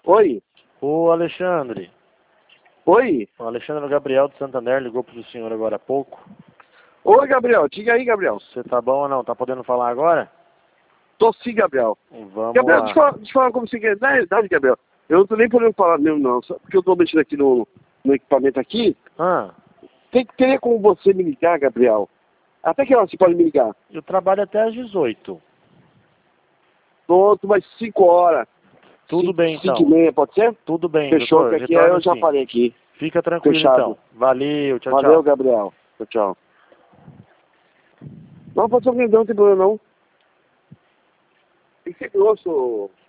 Oi? Ô, Alexandre. Oi? O Alexandre Gabriel de Santander ligou pro senhor agora há pouco. Oi, Gabriel. Diga aí, Gabriel. Você tá bom ou não? Tá podendo falar agora? Tô sim, Gabriel. Vamos Gabriel, lá. deixa eu falar como você quer. Na realidade, Gabriel, eu não tô nem podendo falar mesmo, não. Só porque eu tô mexendo aqui no equipamento aqui. Ah, Teria como você me ligar, Gabriel? Até que hora você pode me ligar? eu trabalho até às 18. Pronto, mais 5 horas. Tudo bem, então. 5h30, pode ser? Tudo bem, Fechou, doutor. que aqui eu já sim. falei aqui. Fica tranquilo, Fechado. então. Valeu, tchau, Valeu, tchau. Gabriel. Tchau, tchau. Não, pode ser um grandão, não tem problema não. Tem que ser grosso.